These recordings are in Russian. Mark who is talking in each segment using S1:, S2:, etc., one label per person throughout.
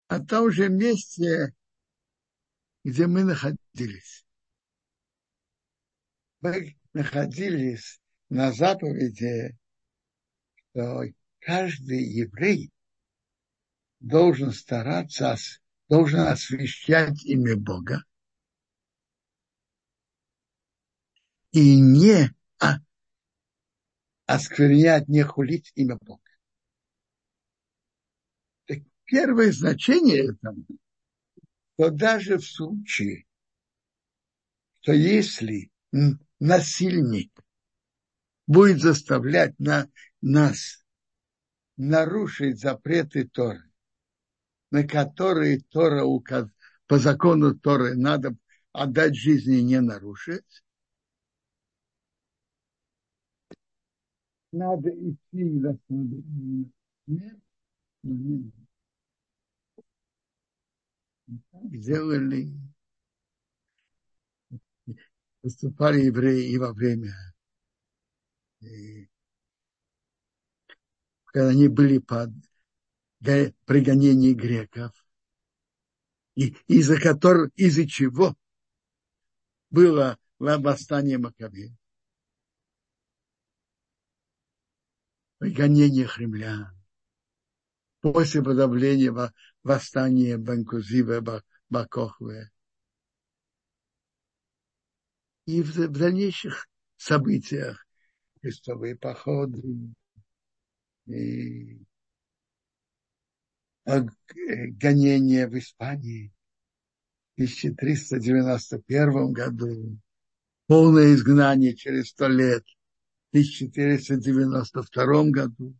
S1: о том же месте, где мы находились. Мы находились на заповеди, что каждый еврей должен стараться, должен освящать имя Бога и не осквернять, не хулить имя Бога. Так первое значение этого, что даже в случае, что если насильник будет заставлять нас нарушить запреты Торы, на которые Тора по закону Торы надо отдать жизни и не нарушить, надо идти за смерть, но не так делали, поступали евреи и во время, когда они были под пригонением греков, и из-за чего было восстание Маккабеев, пригонение римлян, после подавления восстания Бен-Кузивы, Бар-Кохбы. И в дальнейших событиях, крестовые походы, и гонения в Испании в 1391 году, полное изгнание через 100 лет в 1492 году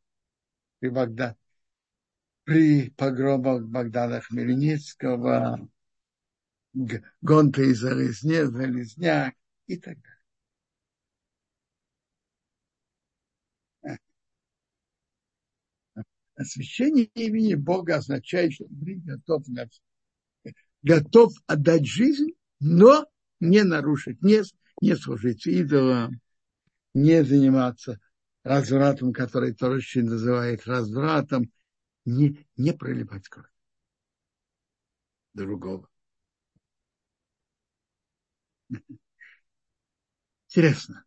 S1: при погромах Богдана Хмельницкого, гонка из Залезняк и так далее. Освящение имени Бога означает, что еврей готов отдать жизнь, но не нарушить, не служить идолам, не заниматься развратом, который Торочи называет развратом, не проливать кровь другого. Интересно.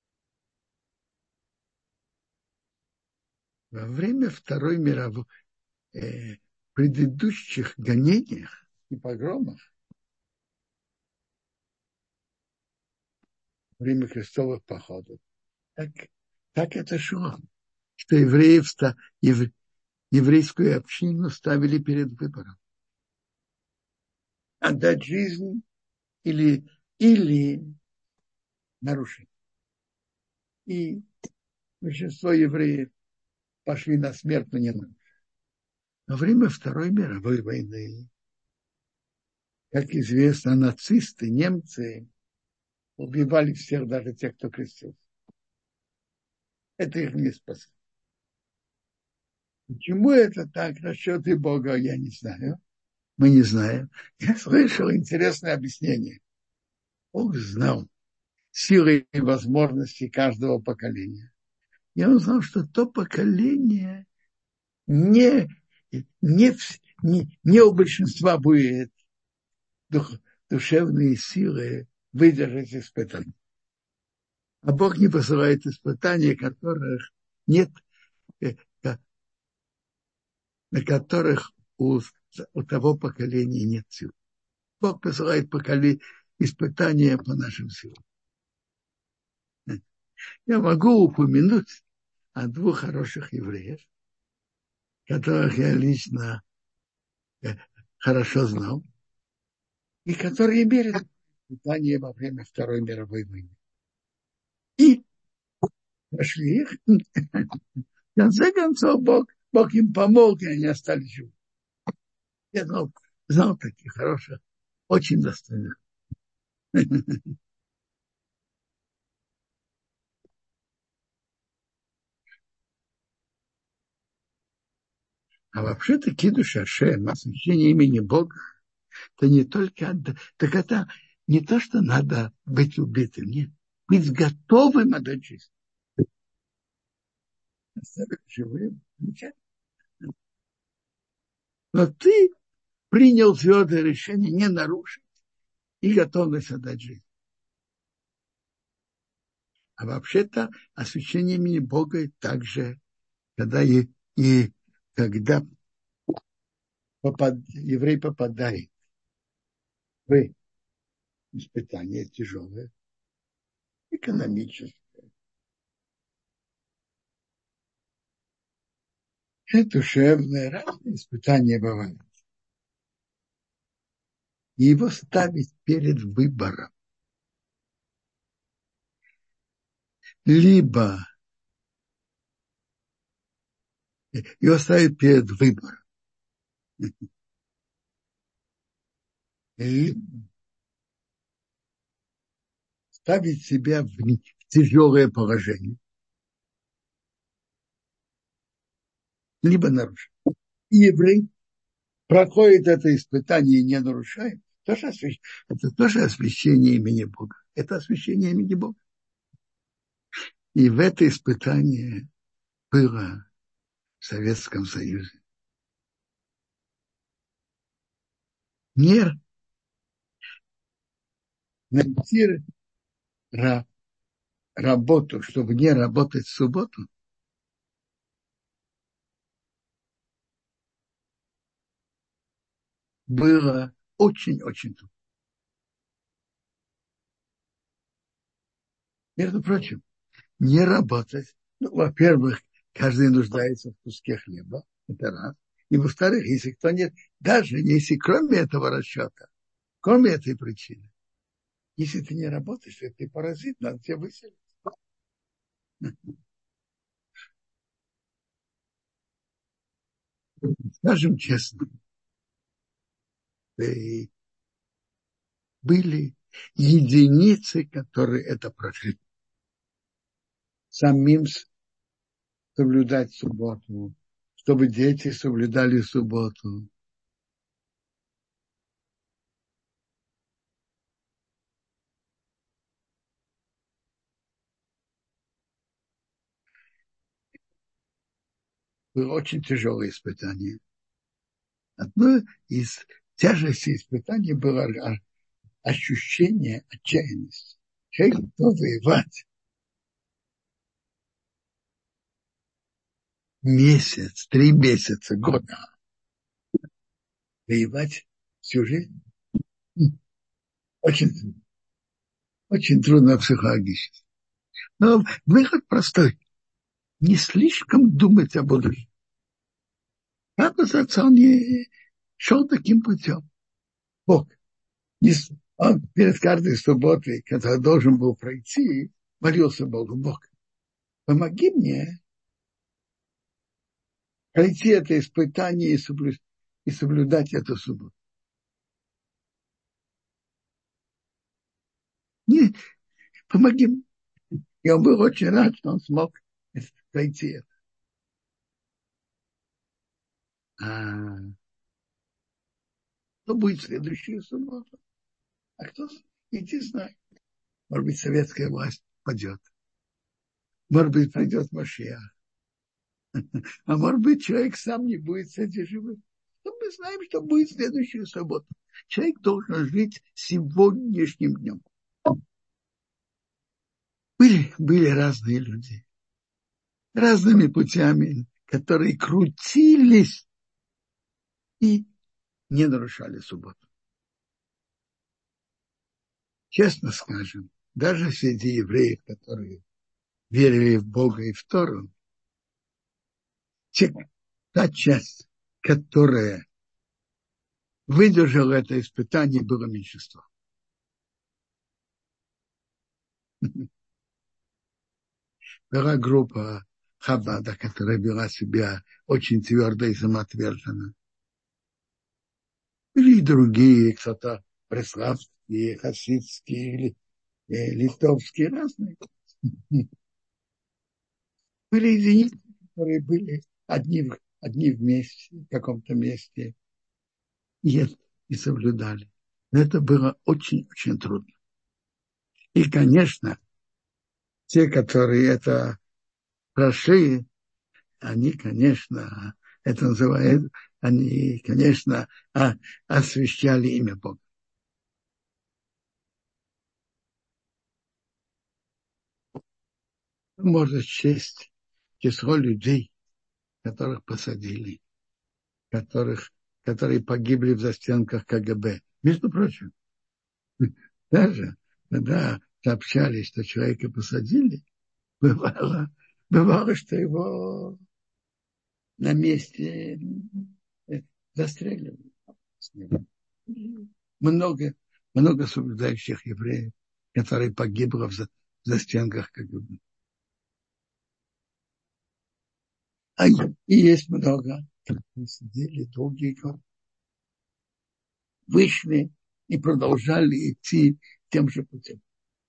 S1: Во время Второй мировой предыдущих гонениях и погромах, во время крестовых походов, так это шло, что еврейскую общину ставили перед выбором. Отдать жизнь или нарушить. И большинство евреев пошли на смерть, но не нарушили. Во время Второй мировой войны, как известно, нацисты, немцы убивали всех, даже тех, кто крестился. Это их не спасло. Почему это так? Расчеты Бога я не знаю. Мы не знаем. Я слышал интересное объяснение. Бог знал силы и возможности каждого поколения. Я узнал, что то поколение не у большинства будет душевные силы выдержать испытания. А Бог не посылает испытания, которых нет, на которых у того поколения нет сил. Бог посылает испытания по нашим силам. Я могу упомянуть о двух хороших евреях, которых я лично хорошо знал, и которые имели испытания во время Второй мировой войны. И прошли их. В конце концов, Бог им помог, и они остались живы. Я знал таких хороших, очень достойных. А вообще-то кидуш Ашем, освящение имени Бога, это не только... Так это не то, что надо быть убитым, нет. Быть готовым отдать жизнь. Оставить живым. Но ты принял твердое решение не нарушить и готовность отдать жизнь. А вообще-то освящение имени Бога также, когда и когда еврей попадает в испытание тяжелое, экономическое, душевное, разные испытания бывают. И его ставить перед выбором. Либо его ставить перед выбором. Либо ставить себя в тяжелое положение. Либо нарушить. И еврей проходит это испытание и не нарушает. Это тоже освящение имени Бога. Это освящение имени Бога. И в это испытание было в Советском Союзе. Не найти работу, чтобы не работать в субботу, было очень-очень трудно. Между прочим, не работать. Ну, во-первых, каждый нуждается в куске хлеба. Это раз. И во-вторых, если кто нет, даже если кроме этого расчета, кроме этой причины, если ты не работаешь, то ты паразит, надо тебя выселить. Скажем честно, были единицы, которые это прошли. Самим соблюдать субботу, чтобы дети соблюдали субботу. Было очень тяжелое испытание. Одно из тяжестей испытаний было ощущение отчаянности. Человек готов воевать месяц, 3 месяца, года. Воевать всю жизнь очень, очень трудно психологически. Но выход простой. Не слишком думать о будущем. Оказывается, он не шел таким путем. Бог. Он перед каждой субботой, когда должен был пройти, молился Богу: Бог, помоги мне пройти это испытание и соблюдать эту субботу. Не, помоги мне. И он был очень рад, что он смог пройти это. А что будет в следующую субботу? А кто? Иди знай. Может быть, советская власть падет. Может быть, придет Машиах. А может быть, человек сам не будет с этим живым. Но мы знаем, что будет в следующую субботу. Человек должен жить сегодняшним днем. Были разные люди. Разными путями, которые крутились и не нарушали субботу. Честно скажем, даже среди евреев, которые верили в Бога и в Тору, та часть, которая выдержала это испытание, было меньшинство. Была группа Хабада, которая вела себя очень твердо и самоотверженно. Или и другие, кто-то преславские, хасидские или литовские, разные. Были единицы, которые были одни вместе, в каком-то месте, и соблюдали. Но это было очень-очень трудно. И, конечно, те, которые это прошли, они, конечно, это называют они, конечно, освящали имя Бога. Можно счесть число людей, которых посадили, которых, которые погибли в застенках КГБ. Между прочим, даже когда сообщали, что человека посадили, бывало, бывало, что его на месте застреливали. Много, много соблюдающих евреев, которые погибли в застенках КГБ. И есть много, которые сидели долгие годы, вышли и продолжали идти тем же путем.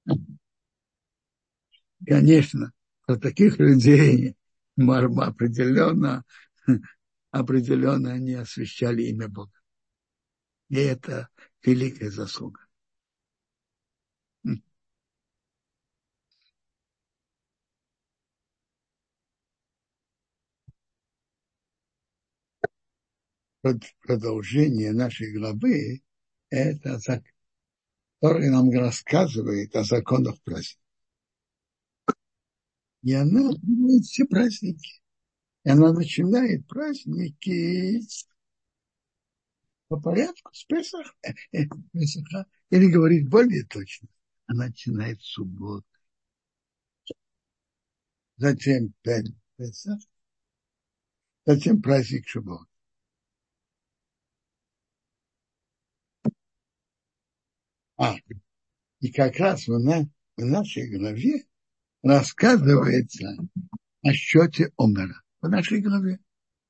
S1: Конечно, про таких людей определенно, определенно они освящали имя Бога. И это великая заслуга. Продолжение нашей главы – это который нам рассказывает о законах праздника. И она делает все праздники. И она начинает праздники по порядку с Песаха, или говорит более точно, она начинает с субботы. Затем Песах, затем праздник Шаббат. И как раз в нашей главе рассказывается о счете Омера. В нашей главе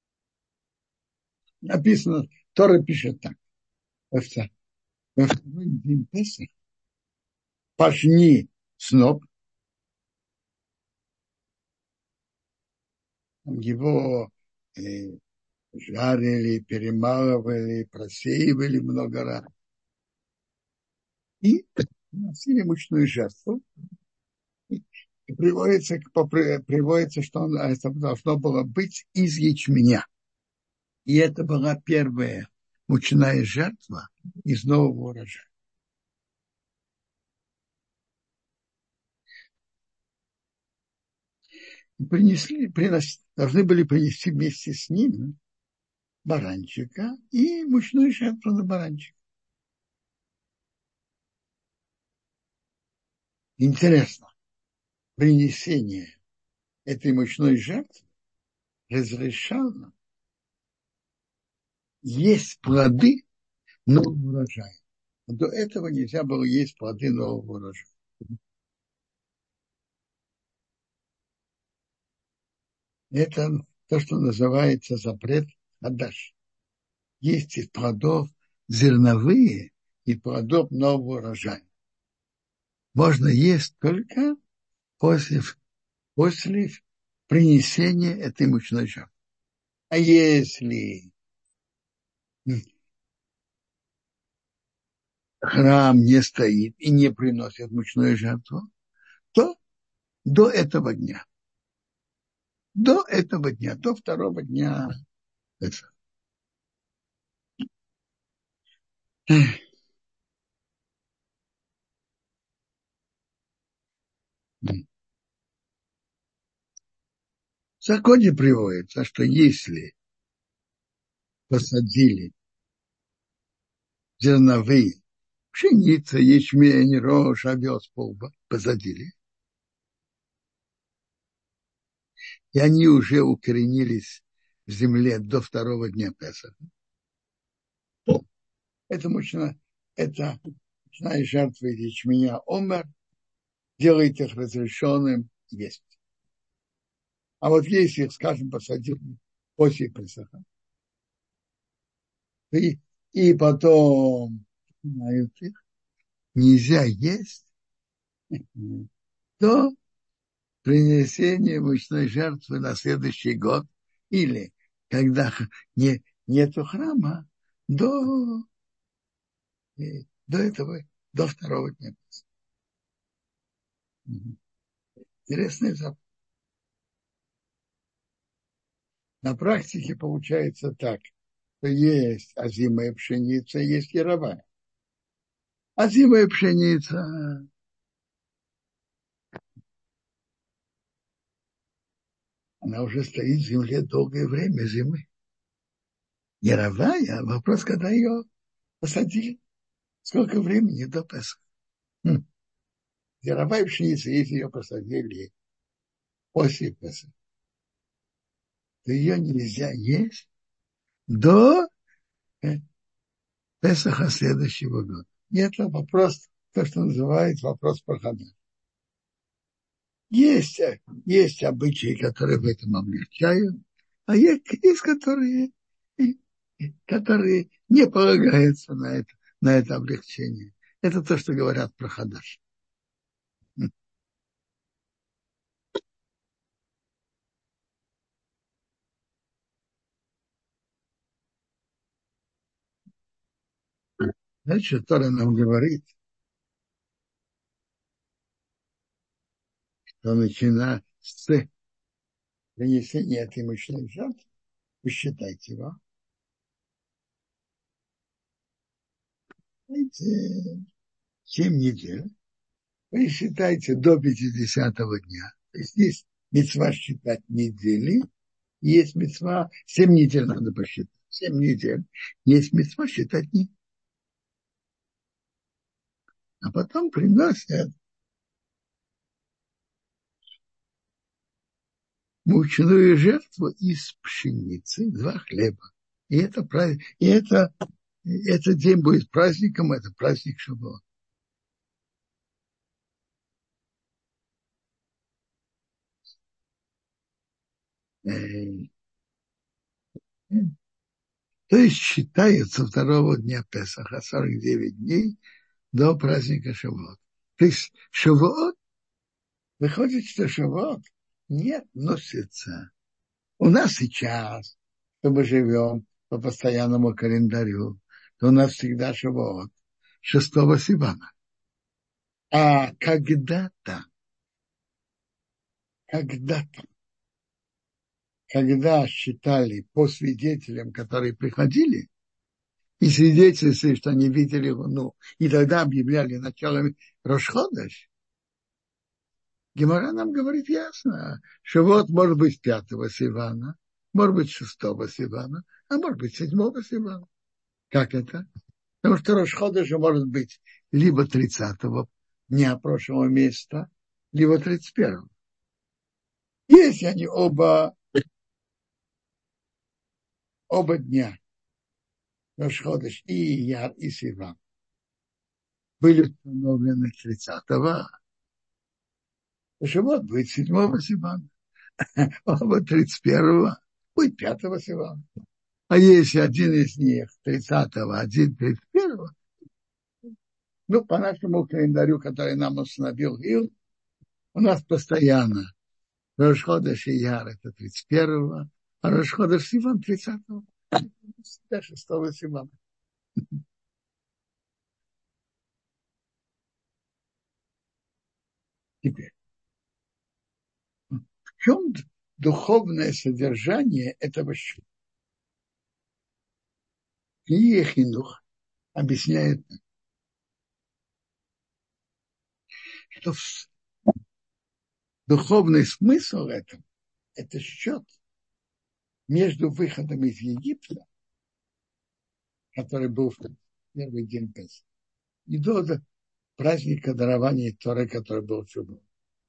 S1: написано, Тора пишет так. Во второй день Песах пожни сноп, его жарили, перемалывали, просеивали много раз. И приносили мучную жертву. И приводится, что это должно было быть из ячменя. И это была первая мучная жертва из нового урожая. И должны были принести вместе с ним баранчика и мучную жертву на баранчик. Интересно, принесение этой мучной жертвы разрешало есть плоды нового урожая. До этого нельзя было есть плоды нового урожая. Это то, что называется запрет хадаш. Есть из плодов зерновые и плодов нового урожая. Можно есть только после принесения этой мучной жертвы. А если храм не стоит и не приносит мучную жертву, то до этого дня, до второго дня. В законе приводится, что если посадили зерновые, пшеница, ячмень, рожь, овес, полба, посадили, и они уже укоренились в земле до второго дня Песаха. Это мучная жертва из ячменя омер делает их разрешенным есть. А вот если их, скажем, посадили после Песаха, и потом их нельзя есть, то принесение мучной жертвы на следующий год или когда нету храма до этого, до второго дня. Интересный запах. На практике получается так. есть озимая пшеница, есть яровая. Озимая пшеница, она уже стоит в земле долгое время зимы. Яровая, вопрос, когда ее посадили, сколько времени до Песха. Яровая пшеница, если ее посадили после Песха, то ее нельзя есть до Песаха следующего года. И это вопрос, то, что называют вопрос прохода. Есть обычаи, которые в этом облегчают, а есть которые не полагаются на это облегчение. Это то, что говорят про Хадаш. Знаете, что Тора нам говорит, что начиная с принесения этой мощной жертвы, вы считайте его, знаете, 7 недель, вы считаете до 50-го дня. То есть есть мицва считать недели, есть мицва, 7 недель надо посчитать, 7 недель. Есть мицва считать дни. А потом приносят мучную жертву из пшеницы, 2 хлеба. И это праздник, этот день будет праздником, это праздник Шавуот. Э, То есть считается второго дня Песаха, 49 дней до праздника Шавуот. То есть Шавуот, выходит, что Шавуот не относится. У нас сейчас, что мы живем по постоянному календарю, то у нас всегда Шавуот 6 Сивана. А когда-то, когда считали по свидетелям, которые приходили, и свидетельствовали, что они видели Луну, и тогда объявляли началом Рош-Ходеш, Гемара нам говорит ясно, что вот может быть 5 Сивана, может быть 6 Сивана, а может быть 7 Сивана. Как это? Потому что Рош-Ходеш может быть либо 30-го дня прошлого месяца, либо 31-го. Если они оба дня, Рош-Ходеш и Яр, и Сиван, были установлены 30-го, то Шавуот будет 7 Сивана, оба 31-го, будет 5 Сивана. А если один из них 30-го, один 31-го, ну, по нашему календарю, который нам установил Гил, у нас постоянно Рош-Ходеш и Яр это 31-го, а Рош-Ходеш Сиван 30-го. Всегда 6 Сивана. Теперь, в чем духовное содержание этого счета? Книга Хинух объясняет, что духовный смысл этого – это счет между выходом из Египта, который был в первый день Песаха, и до праздника дарования Торы, который был в Шаббат.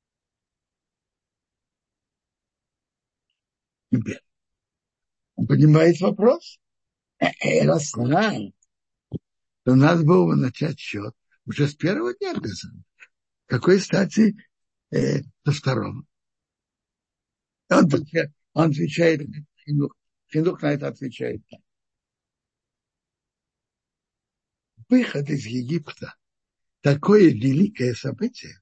S1: Теперь, он понимает вопрос. Раз знает, то надо было бы начать счет уже с первого дня Песаха. Какой стати до второго? Он отвечает, Хинух на это отвечает так. Выход из Египта – такое великое событие,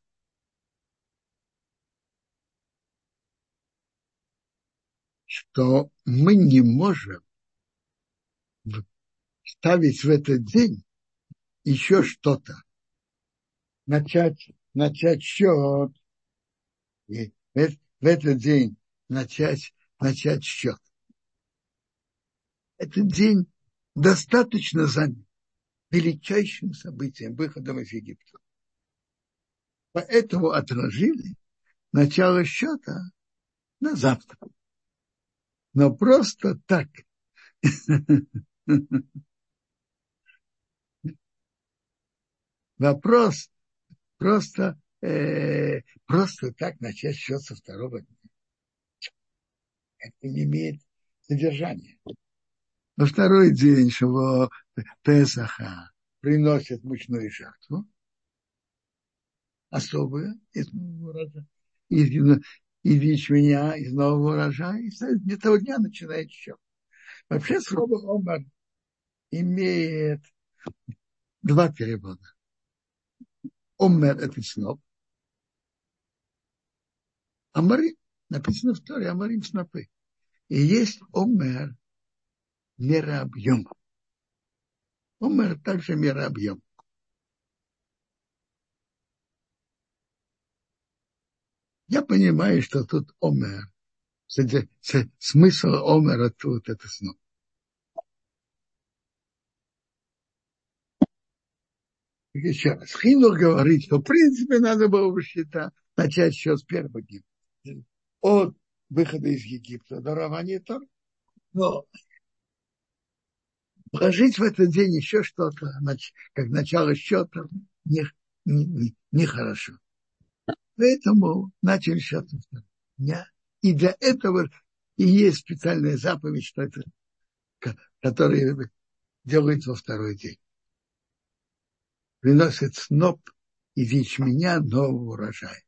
S1: что мы не можем ставить в этот день еще что-то. Начать счет. И в этот день начать счет. Этот день достаточно занят величайшим событием выходом из Египта. Поэтому отложили начало счета на завтра. Но просто так. Вопрос просто так начать счет со второго дня. Это не имеет содержания. На второй день его Песаха приносят мучную жертву, особую, из нового урожая, из ячменя, из нового урожая, и с этого дня начинает счет. Вообще слово Омар имеет два перевода. Омер – это сноп. Амарим, написано в Торе, Амарим – снопы. И есть Омер – мерообъем. Омер также мерообъем. Я понимаю, что тут Омер. Смысл Омера тут – это сноп. Еще раз. Хинух говорит, что в принципе надо было бы начать счет с первого дня. От выхода из Египта до дарования Тор. Но вложить в этот день еще что-то, как начало счета, нехорошо. Поэтому начали счет со второго дня. И для этого и есть специальная заповедь, что это, которая делается во второй день. Приносит сноп из ячменя нового урожая.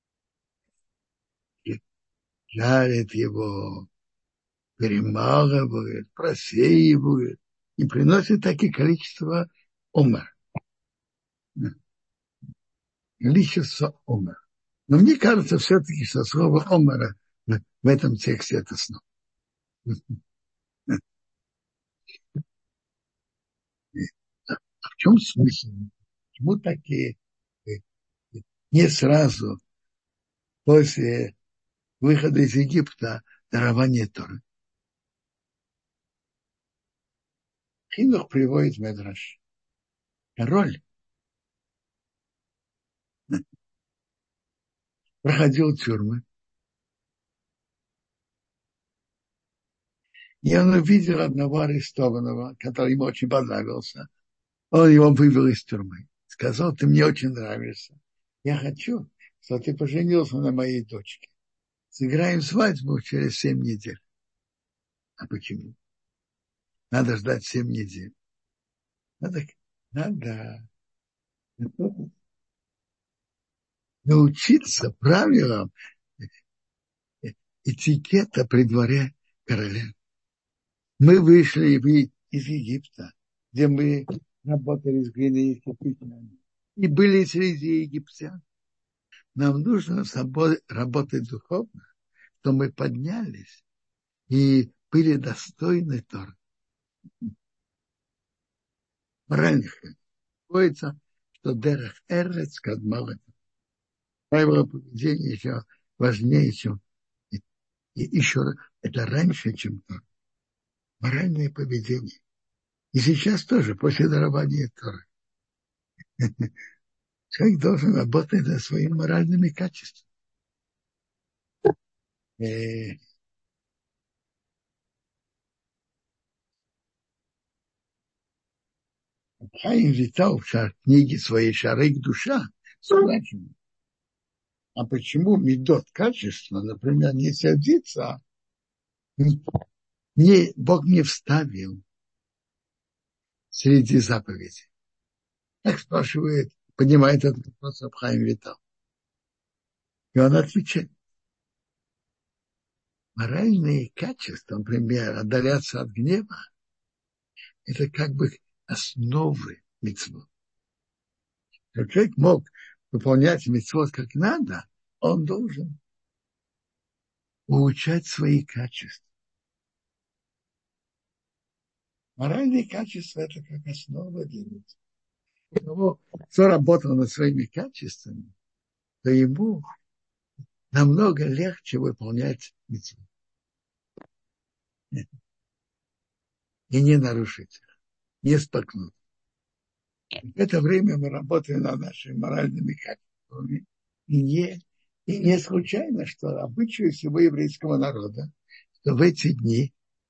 S1: И жарит его, перемалывает, просеивает и приносит такие количество омер. Количество омер. Но мне кажется все-таки, что слово омера в этом тексте это снова. А в чем смысл? Почему такие не сразу после выхода из Египта дарование Торы? Хинух приводит Медраш. Король проходил тюрьмы, и он увидел одного арестованного, который ему очень понравился. Он его вывел из тюрьмы. Сказал, ты мне очень нравишься. Я хочу, чтобы ты поженился на моей дочке. Сыграем свадьбу через 7 недель. А почему? Надо ждать 7 недель. Надо научиться правилам этикета при дворе короля. Мы вышли из Египта, где мы работали с глиной и кирпичами, и были среди египтян. Нам нужно с собой работать духовно, что мы поднялись и были достойны Торы. Раньше говорится, что Дерех Эрец Кадмалет. Правило поведения еще важнее, чем и еще это раньше, чем Тора. Моральное поведение. И сейчас тоже, после дарования Торы. Человек должен работать над своими моральными качествами. Хаим Витал в книге своей «Шарик душа» спрашивает, а почему медот качество, например, не сердиться, Бог не вставил среди заповедей. Так спрашивает, понимает этот вопрос Абхаим Витал. И он отвечает, моральные качества, например, отдаляться от гнева, это как бы основы мицвот. Чтобы человек мог выполнять мицвот как надо, он должен улучшать свои качества. Моральные качества – это как основа для мицвот. У того, кто работал над своими качествами, то ему намного легче выполнять мицвот и не нарушить. не споткнут. В это время мы работаем над нашими моральными качествами. И не, и не случайно, что обычаи всего еврейского народа, что в эти дни,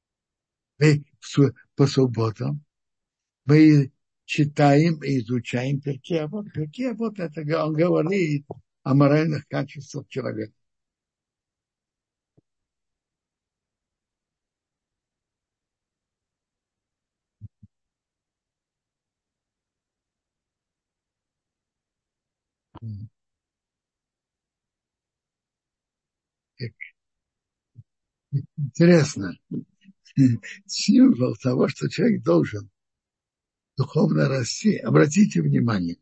S1: по субботам, мы читаем и изучаем Перкей Авот. Перкей Авот, это он говорит о моральных качествах человека. Интересно, символ того, что человек должен духовно расти. Обратите внимание,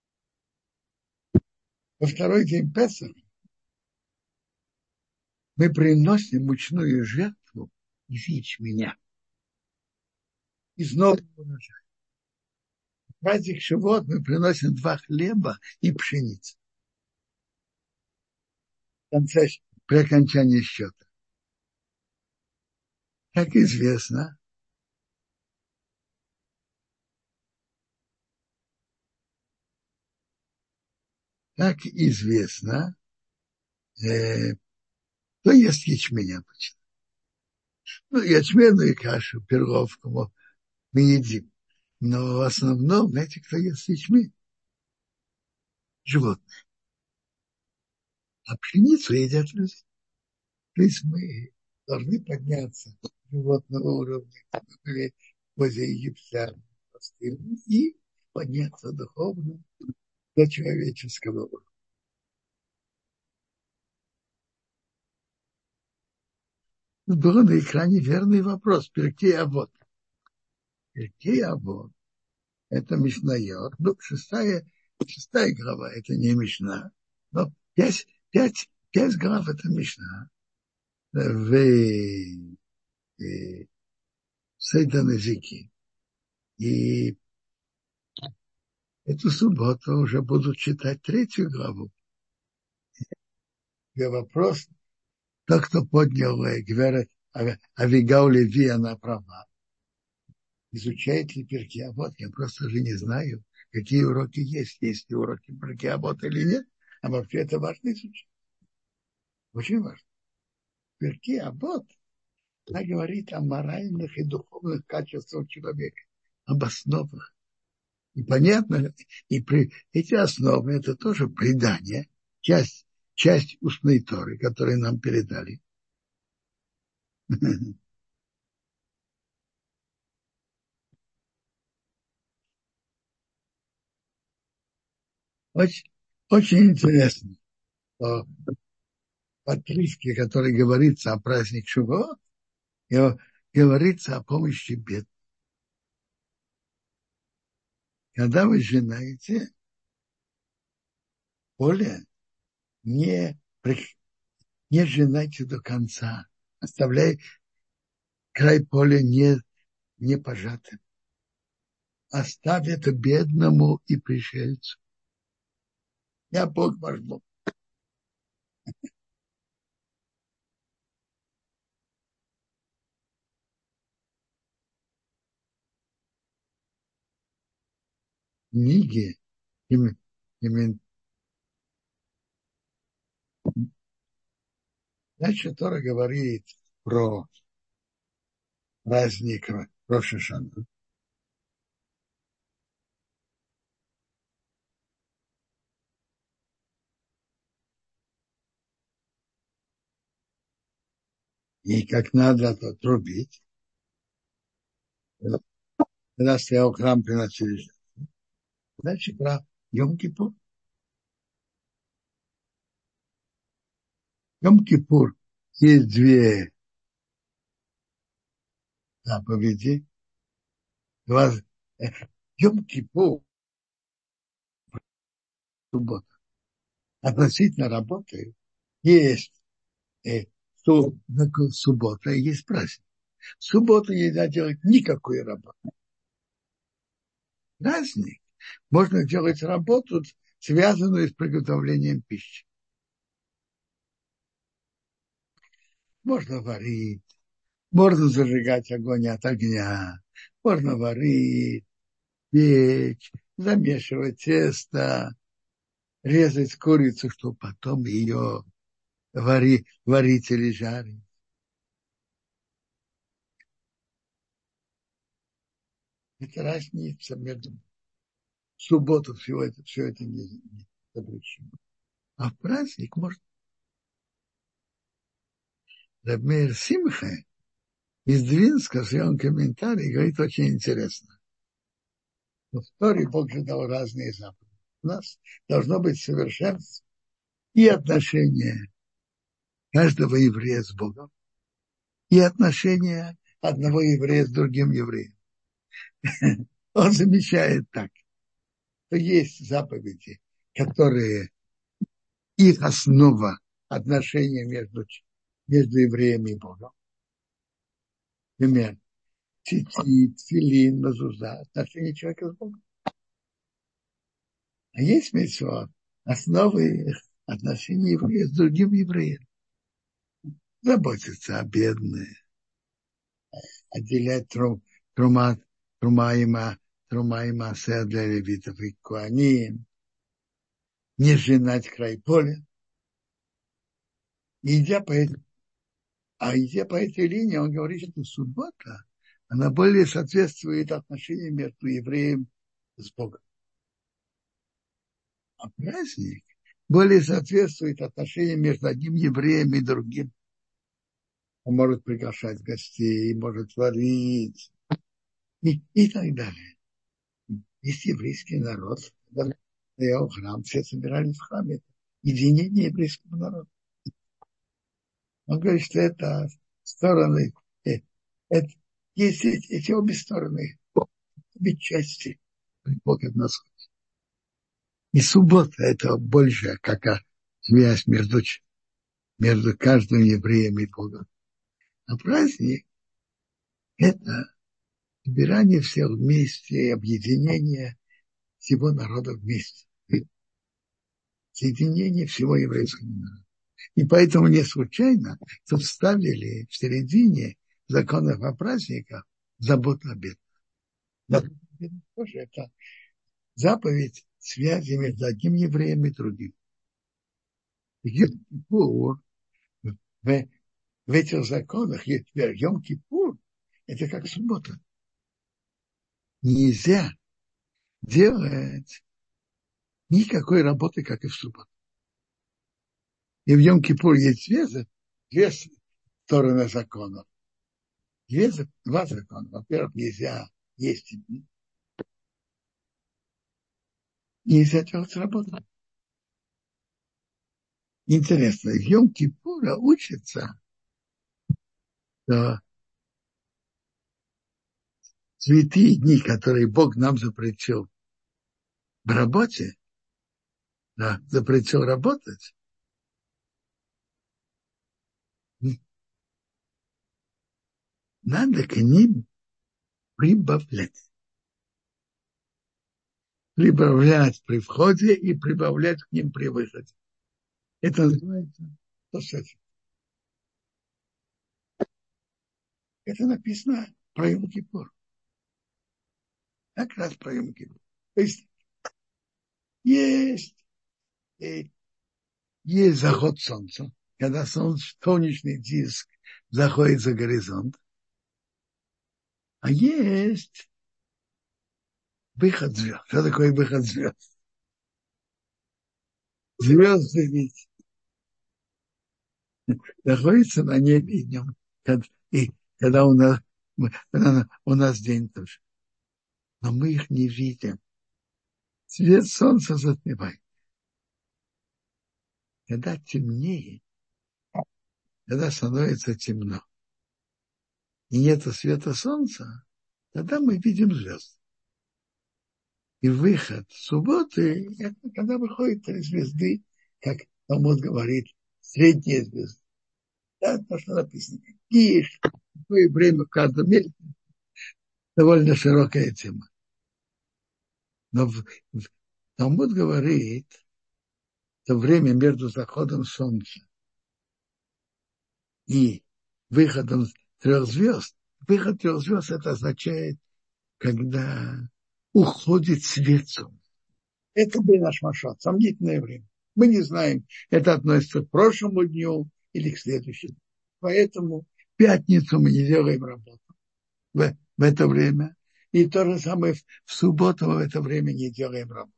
S1: во второй день Песах мы приносим мучную жертву из ячменя, из нового урожая. В праздник Шивот мы приносим 2 хлеба и пшеницу. В конце, при окончании счета. Как известно, как известно, кто ест ячмень обычно. Ну, ячменную кашу, перловку мы едим. Но в основном, знаете, кто ест ячмень? Животные. А пшеницу едят люди. То есть мы должны подняться до животного уровня, которые возле египтян и подняться духовно до человеческого уровня. Был на экране верный вопрос. Перкей Авот. Перкей Авот. Это Мишнайот. Ну, шестая глава, это не Мишна. Но пять глав это Мишна. В Сейда Назики. И эту субботу уже будут читать 3 главу. И вопрос, тот, кто поднял говорит, Авигау Леви, она права. Изучает ли Перкей Авот? Я просто же не знаю, какие уроки есть. Есть ли уроки Перкей Авот или нет. А вообще это важно изучить. Очень важно. Перкей Авот, она говорит о моральных и духовных качествах человека, об основах. И понятно, и эти основы, это тоже предание, часть устной Торы, которую нам передали. Очень, очень интересно, что в отрывке, который говорится о празднике Шивот, говорится о помощи бедным. Когда вы женаете, поле не, не женайте до конца. Оставляй край поля не пожатым. Оставь это бедному и пришельцу. Я Бог ваш Бог. Книги, именно, дальше Тора говорит про праздник Роша Шана. И как надо отрубить. Когда стоял храм, приносили. Дальше про Йом-Кипур. Йом-Кипур есть 2 заповеди. Два, Йом-Кипур, суббота. Относительно работы есть суббота и есть праздник. В субботу нельзя делать никакой работы. Праздник можно делать работу, связанную с приготовлением пищи. Можно варить, можно зажигать огонь от огня, Можно варить, печь, замешивать тесто, резать курицу, чтобы потом ее варить или жарить. Это разница между в субботу все это не запрещено. А в праздник можно. Например, Симха из Двинска, в своем комментарии, говорит очень интересно. В Торе Бог же дал разные заповеди. У нас должно быть совершенство и отношение каждого еврея с Богом, и отношение одного еврея с другим евреем. Он замечает так, что есть заповеди, которые их основа отношения между евреем и Богом. Например, цицит, филин, мезуза, отношения человека с Богом. А есть митцва, основы их отношений еврея с другим евреем. Заботиться о бедных, отделять трума, трума и массе для левитов и куаним, не сжинать край поля. И идя по этой линии, он говорит, что суббота, она более соответствует отношениям между евреем с Богом. А праздник более соответствует отношениям между одним евреем и другим. Он может приглашать гостей, может творить и так далее. Есть еврейский народ, когда стоял храм, все собирались в храме. Единение еврейского народа. Он говорит, что это стороны, это, есть эти обе стороны, обе части. Бог от нас. И суббота это больше как связь между каждым евреем и Богом. А праздник это собирание всех вместе, объединение всего народа вместе. Соединение всего еврейского народа. И поэтому не случайно тут вставили в середине законов о праздниках заботу о бедных. Забота о бедных тоже это заповедь связи между одним евреем и другим. Йом-Кипур, в этих законах есть Йом-Кипур, это как суббота. Нельзя делать никакой работы, как и в субботу. И в Йом-Кипур есть две стороны законов. Два закона. Во-первых, нельзя есть нельзя делать работу. Интересно, в Йом-Кипура учится, что святые дни, которые Бог нам запретил в работе, да, запретил работать, надо к ним прибавлять. Прибавлять при входе и прибавлять к ним при выходе. Это называется тосефет. Это написано про Йом-Кипур. Как раз про Йом-Кипур. То есть есть заход солнца, когда солнечный диск заходит за горизонт, а есть выход звезд. Что такое выход звезд? Звезды ведь находятся на небе днем, и когда у нас день тоже. Но мы их не видим. Свет солнца затмевает. Когда темнее, когда становится темно, и нет света солнца, тогда мы видим звезды. И выход субботы, это когда выходит 3 звезды, как Талмуд говорит, средние звезды. Да, то, что написано. Какие какое время в каждом месте, довольно широкая тема. Но Талмуд говорит, что время между заходом солнца и выходом 3 звезд, выход 3 звезд это означает когда уходит свет солнца. Это был наш маршрут, сомнительное время. Мы не знаем, это относится к прошлому дню или к следующему. Поэтому в пятницу мы не делаем работу в это время. И то же самое в субботу мы в это время не делаем работу.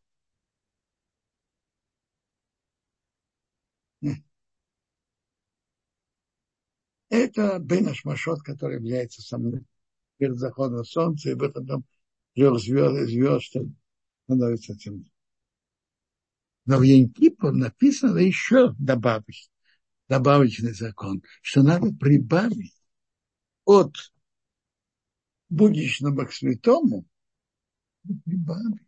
S1: Это Бен Ашмашот, который является самым перед заходом солнца, и в этом там звезд становится темно. Но в Йом-Кипур написано еще добавочный закон, что надо прибавить от будничного к святому, прибавить.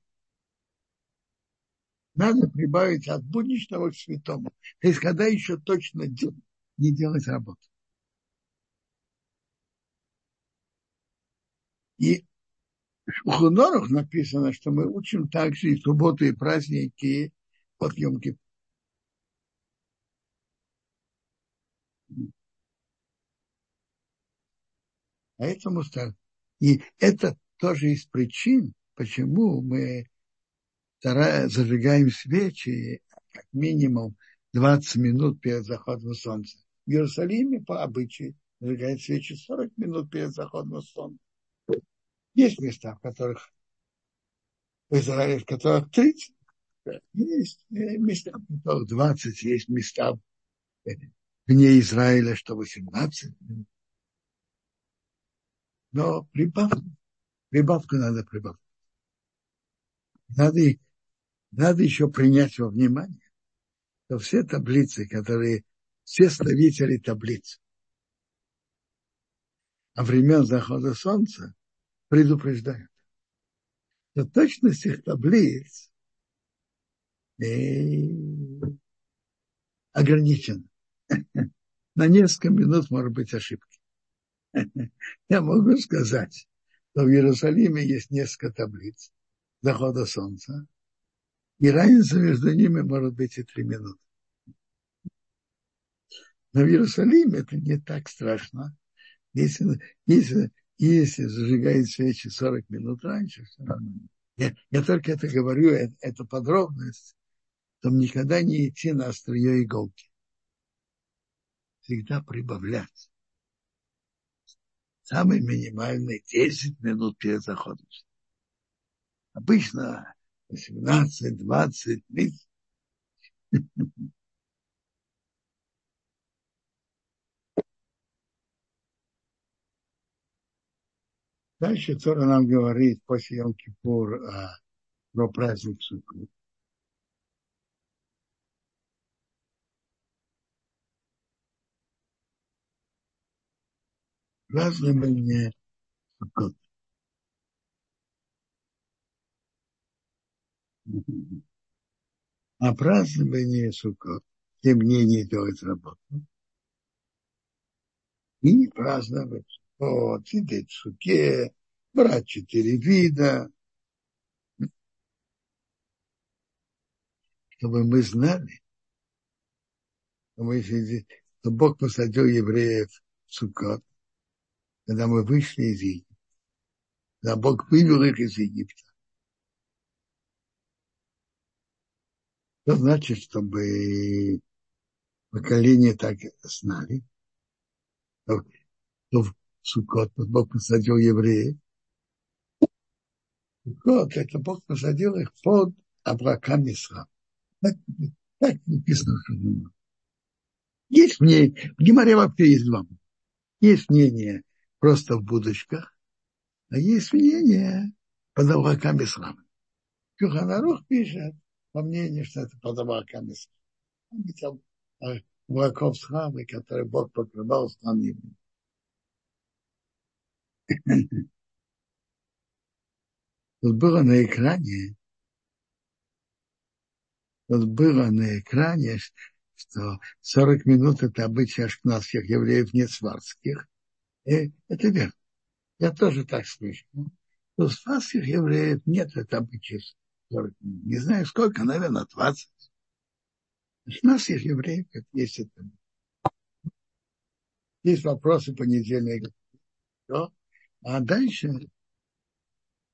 S1: Надо прибавить от будничного к святому. То есть, когда еще точно не делать работу. И в Хунорах написано, что мы учим также и субботу, и праздники от Йом-Кипура. Поэтому и это тоже из причин, почему мы зажигаем свечи как минимум 20 минут перед заходом солнца. В Иерусалиме по обычаю зажигают свечи 40 минут перед заходом солнца. Есть места, в Израиле, в которых 30, есть места, в которых 20, есть места вне Израиля, что 18 минут. Но прибавку надо прибавить. Надо, надо еще принять во внимание, что все таблицы, все ставители таблиц о времен захода солнца предупреждают, что точность их таблиц ограничена. На несколько минут может быть ошибки. Я могу сказать, что в Иерусалиме есть несколько таблиц захода солнца, и разница между ними может быть и 3 минуты. Но в Иерусалиме это не так страшно. Если зажигает свечи 40 минут раньше, все равно. Я только это говорю, это подробность, чтобы никогда не идти на острие иголки. Всегда прибавлять. Самый минимальный 10 минут перед заходом. Обычно 18, 20, 30. Дальше Тора нам говорит после Йом-Кипур про праздник Суккот. Празднование Суккот. А празднование Суккот, тем дней не делать работу, и не праздновать Суккот, сидеть в суке, брать 4 вида, чтобы мы знали, что Бог посадил евреев в Суккот, когда мы вышли из Египта, когда Бог вывел их из Египта. Что значит, чтобы поколение так знали, что в Суккот Бог посадил евреев. Суккот — это Бог посадил их под облаками Мисра. Так написано в Шагуна. Есть мнение, в Гемаре вообще есть два. Есть мнение просто в будочках, а есть мнение под облаками Мисра. Шулхан Арух пишет по мнению, что это под облаками Мисра. Облаков Схамы, которые Бог покрывал страны. Тут было на экране, что 40 минут это обычай ашкеназских евреев, не сварских. И это верно. Я тоже так слышу. У сварских евреев нет это обычая 40 минут. Не знаю сколько, наверное, 20. Ашкеназских евреев есть это. Есть вопросы понедельника. А дальше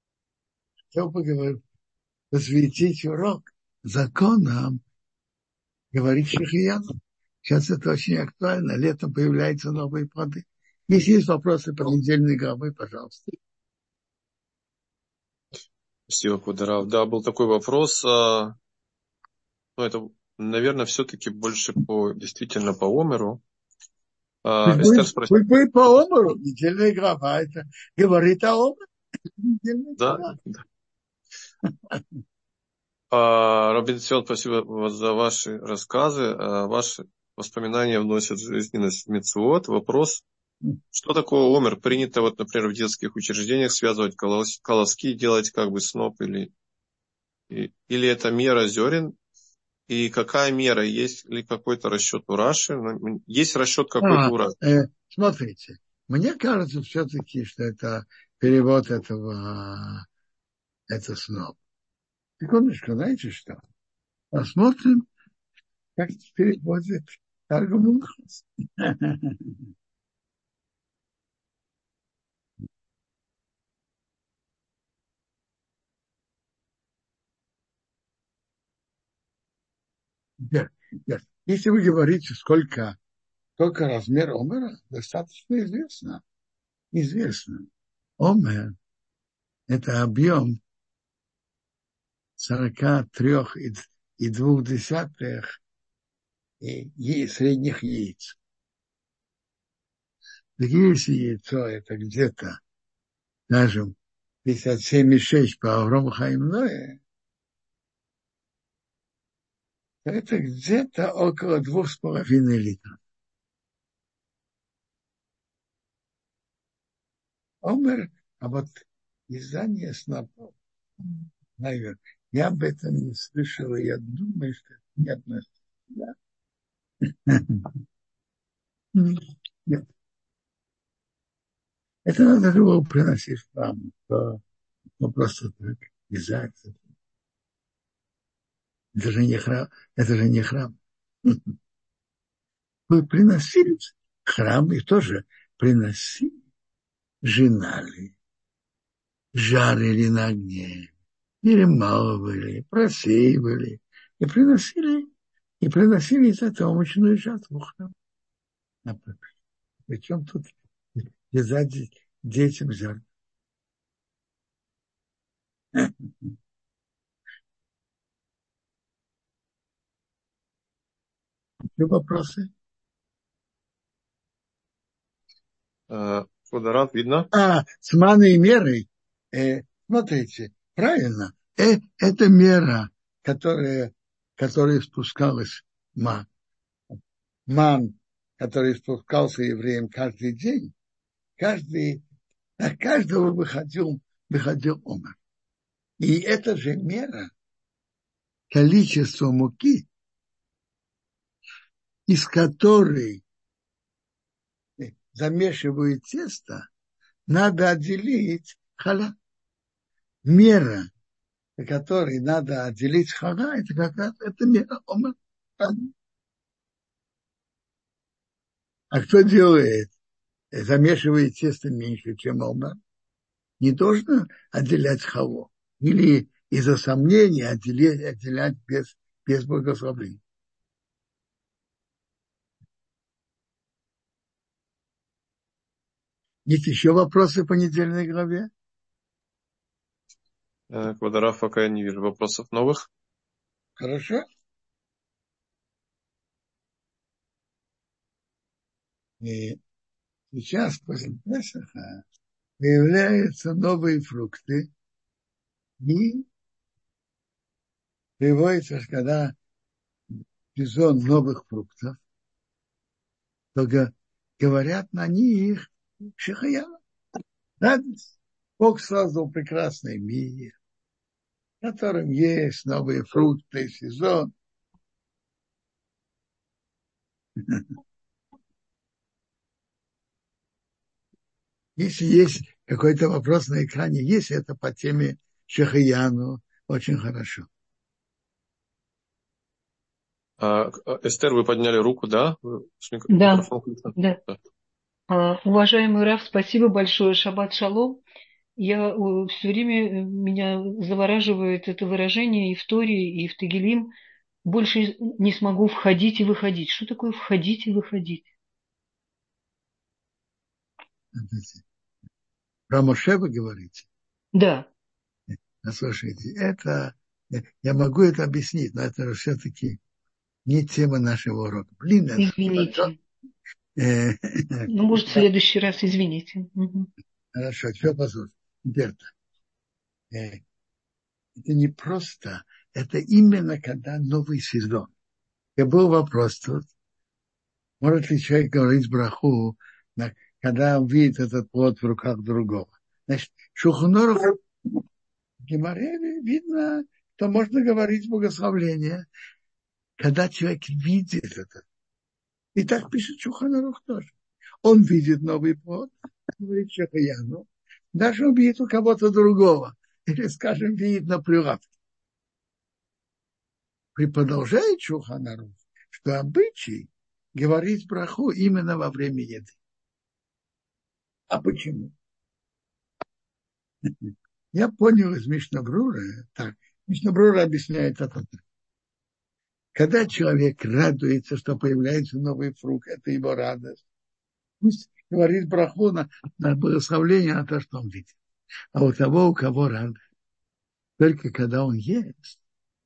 S1: хотел бы посвятить урок законам, говорит Шихиян. Сейчас это очень актуально. Летом появляются новые плоды. Если есть вопросы по недельной главы, пожалуйста.
S2: Спасибо, Кударав. Да, был такой вопрос. Ну, это, наверное, все-таки больше действительно по Омеру. Эстер спросила.
S1: Вы по Омеру, недельная глава, это говорит о Омере. Недельная глава.
S2: Да. Рабин Сион, спасибо за ваши рассказы. Ваши воспоминания вносят жизненность в мицвот. Вопрос, что такое омер? Принято, вот, например, в детских учреждениях связывать колоски, делать как бы сноп или это мера зерен? И какая мера? Есть ли какой-то расчет у Раши? Есть расчет какой-то у Раши?
S1: Смотрите, мне кажется все-таки, что это перевод этого, это сноп. Секундочку, знаете что? Посмотрим, как переводит Таргум. Если вы говорите, сколько размер омера, достаточно известно. Известно. Омер – это объем 43,2 средних яиц. Так если яйцо это где-то, скажем, 57,6 по Аврому Хаим Ноэ, то это где-то около 2,5 литров. Омер, а вот издание снопов, наверное, я об этом не слышал, и я думаю, что это не относится. Да? Нет. Это надо его приносить в храм, но просто так вязать. Это же не храм. Это же не храм. Вы приносили в храм и тоже приносили, жинали, жарили на огне, перемалывали, просеивали и приносили из этого мучную жатву в храм. Причем тут вязать детям зерна. Еще вопросы?
S2: Квадрат видно?
S1: С маной и мерой. Смотрите, правильно. Это мера, которая спускалась ман, который спускался евреям каждый день. На каждого выходил омар. И эта же мера количество муки, из которой замешивают тесто, надо отделить халя. Мера, по которой надо отделить халя, это как раз это мера омар. А кто делает? Замешивает тесто меньше, чем омар, не должен отделять халу. Или из-за сомнения отделять без благословения. Есть еще вопросы по недельной главе?
S2: Квадрат пока я не вижу вопросов новых.
S1: Хорошо. И сейчас, после Песаха, появляются новые фрукты. И приводится, что когда сезон новых фруктов, то говорят на них шихаяна. Радость. Бог создал прекрасный мир, в котором есть новые фрукты, сезон. Если есть какой-то вопрос на экране, если это по теме Шехаяну, очень хорошо.
S2: Эстер, вы подняли руку, да?
S3: Да. Уважаемый Раф, спасибо большое. Шаббат шалом. Я все время меня завораживает это выражение и в Торе, и в Тегелим. Больше не смогу входить и выходить. Что такое входить и выходить?
S1: Про Моше вы говорите?
S3: Да,
S1: Слушайте, это я могу это объяснить, но это все-таки не тема нашего урока. Блин, это
S3: извините.
S1: э,
S3: Ну, может, в следующий раз извините. Мгм.
S1: хорошо, все послушай. Берта, это не просто, это именно когда новый сезон. И был вопрос тут, может ли человек говорить браху, когда он видит этот плод в руках другого. Значит, Шухноров в Гемаре видно, что можно говорить благословление, когда человек видит это. И так пишет Шуханарух тоже. Он видит новый плод, говорит Шахаяну, даже он видит у кого-то другого. Или, скажем, видит на прилавке. Продолжает Шуханарух, что обычай говорить браху именно во время еды. А почему? Я понял из Мишнабрура, так, Мишнабрура объясняет это так. Когда человек радуется, что появляется новый фрукт, это его радость. Пусть говорит браху на благословление на то, что он видит. А у того, у кого радость, только когда он ест,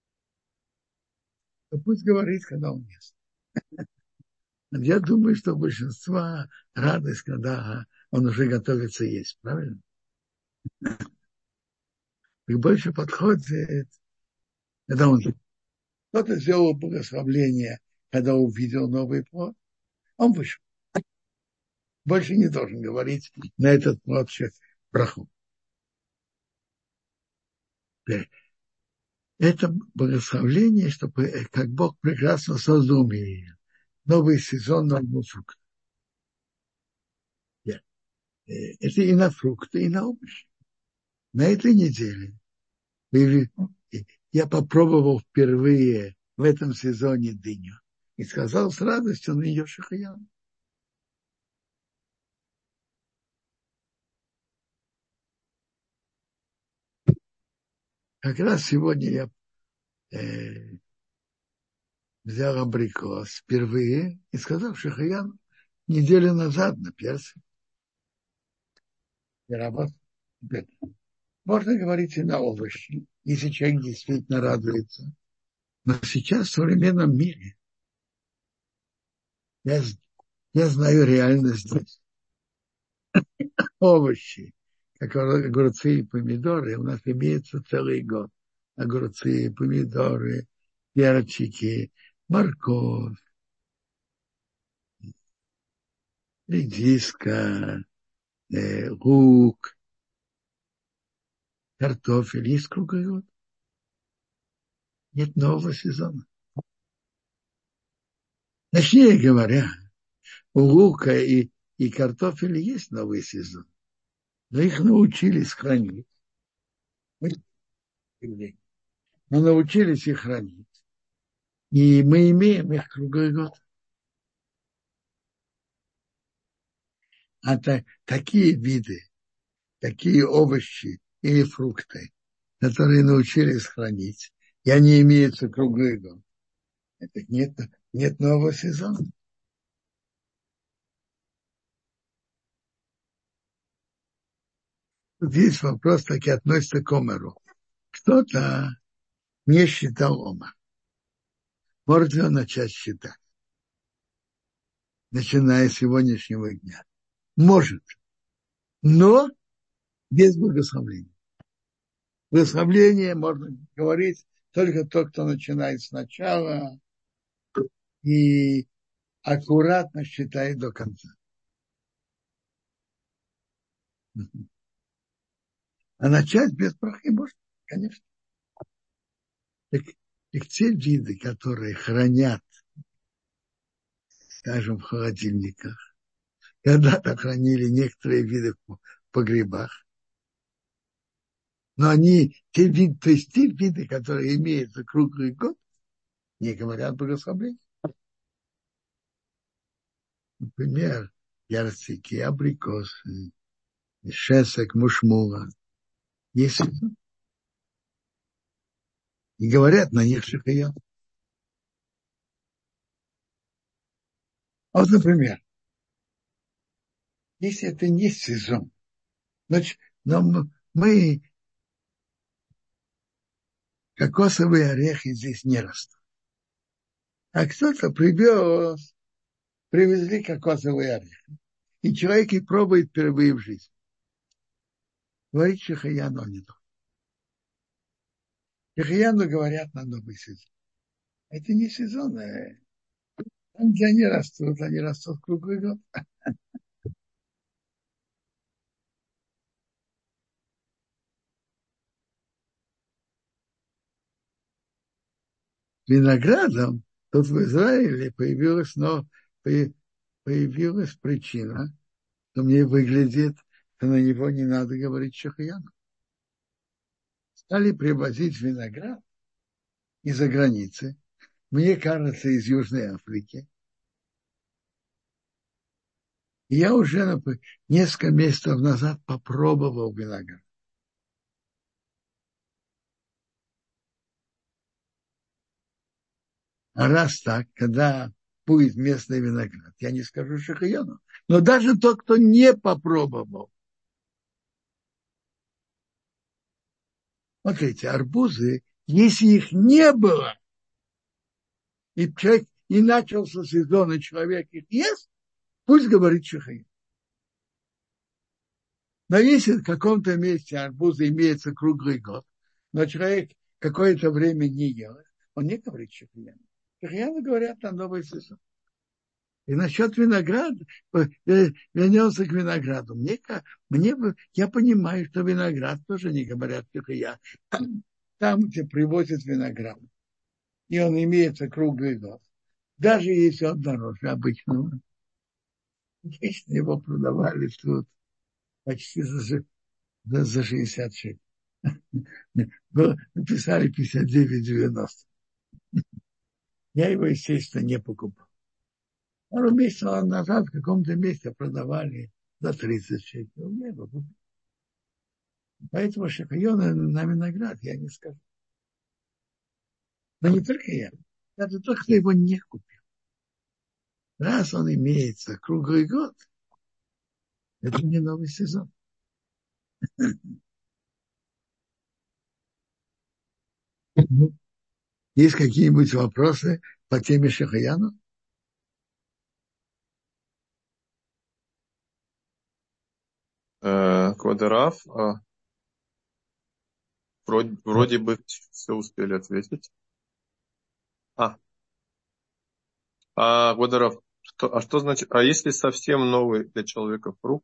S1: то пусть говорит, когда он ест. Я думаю, что у большинства радость, когда он уже готовится есть, правильно? И больше подходит, когда он кто-то сделал благословление, когда увидел новый плод, он вышел. Больше не должен говорить на этот плод браху. Это благословление, чтобы как Бог прекрасно создал мир. Новый сезон нового фрукта. Это и на фрукты, и на овощи. На этой неделе я попробовал впервые в этом сезоне дыню. И сказал с радостью на ее шахаян. Как раз сегодня я взял абрикос впервые и сказал шахаян неделю назад на перце. И работал. Можно говорить и на овощи, если человек действительно радуется. Но сейчас в современном мире я, я знаю реальность здесь. Овощи, как огурцы и помидоры, у нас имеется целый год. Огурцы, помидоры, перчики, морковь, редиска, лук, картофель. Есть круглый год. Нет нового сезона. Точнее говоря, у лука и картофеля есть новый сезон. Но их научились хранить. Мы научились их хранить. И мы имеем их круглый год. А такие виды, такие овощи или фрукты, которые научились хранить, и они имеются круглый год. Это нет нового сезона. Тут есть вопрос, таки относится к омеру. Кто-то не считал омер. Может ли он начать считать, начиная с сегодняшнего дня? Может, но без благословения. Благословение можно говорить только тот, кто начинает сначала и аккуратно считает до конца. А начать без брахи можно, конечно. Так те виды, которые хранят, скажем, в холодильниках, когда-то хранили некоторые виды в погребах, но они, те виды, то есть те виды, которые имеются круглый год, не говорят благословения. Например, персики, абрикосы, шесок, мушмула. Есть сезон. И говорят на них шахаян. Вот, например, если это не сезон, значит, но мы кокосовые орехи здесь не растут. А кто-то привезли кокосовые орехи. И человек их пробует впервые в жизни. Говорит шахаяну не то. Шахаяну говорят на новый сезон. Это не сезон, там, где они растут круглый год. Виноградом тут в Израиле появилась причина, что мне выглядит, что на него не надо говорить шахаяну. Стали привозить виноград из-за границы, мне кажется, из Южной Африки. И я уже несколько месяцев назад попробовал виноград. А раз так, когда будет местный виноград, я не скажу шахаяну. Но даже тот, кто не попробовал. Смотрите, арбузы, если их не было, и человек и начался сезон, и человек их ест, пусть говорит шахаян. Но если в каком-то месте арбузы имеются круглый год, но человек какое-то время не ел, он не говорит шахаян. Шахаяны говорят на новый сезон. И насчет винограда, вернемся к винограду. Я понимаю, что виноград тоже не говорят шахаян. Там, где привозят виноград, и он имеется круглый год, даже если он дороже обычного, если его продавали тут почти за 60 шекелей. Написали 59,90. Я его, естественно, не покупал. Пару месяцев назад в каком-то месте продавали за 30 шекелей. Я его купил. Поэтому шахаяна на виноград я не скажу. Но не только я. Даже тот, кто его не купил. Раз он имеется круглый год, это не новый сезон. Есть какие-нибудь вопросы по теме шахаяна?
S2: Квадраф, вроде бы все успели ответить. Квадраф, что значит, если совсем новый для человека фрукт?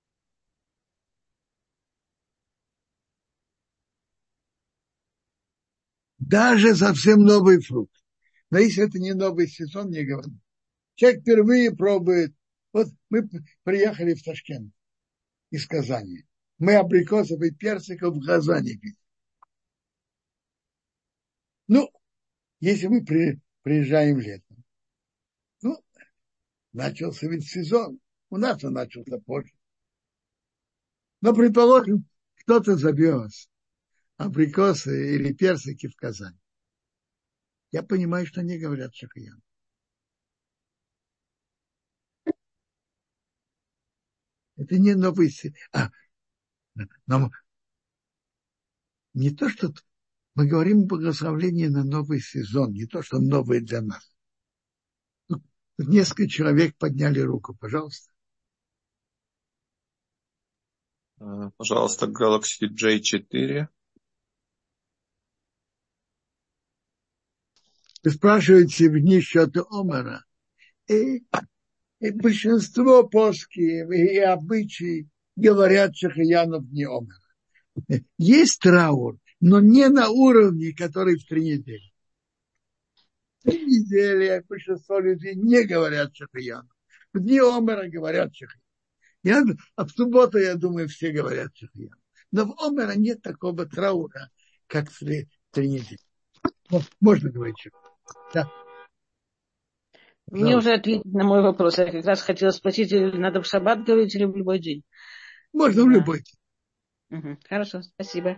S1: Даже совсем новый фрукт. Но если это не новый сезон, не говорю. Человек впервые пробует. Вот мы приехали в Ташкент из Казани. Мы абрикосов и персиков в Казани пили. Ну, если мы приезжаем летом, начался ведь сезон. У нас он начался позже. Но, предположим, кто-то завез абрикосы или персики в Казань. Я понимаю, что они говорят шахаян. Это не новый сезон. Но не то, что мы говорим о благословении на новый сезон, не то, что новое для нас. Тут несколько человек подняли руку, пожалуйста.
S2: Пожалуйста, Galaxy J4.
S1: Вы спрашиваете в дни счета Омара. И большинство поски и обычаи говорят шахаяну в дни Омара. Есть траур, но не на уровне, который в 3 недели. 3 недели большинство людей не говорят шахаяну. В дни Омара говорят шахаяну. А в субботу, я думаю, все говорят шахаяну. Но в Омара нет такого траура, как в 3 недели. Можно говорить шахаяну. Да.
S4: Мне уже ответили на мой вопрос. Я как раз хотела спросить, надо в шаббат говорить или в любой день?
S1: Можно в любой день.
S4: Хорошо, спасибо.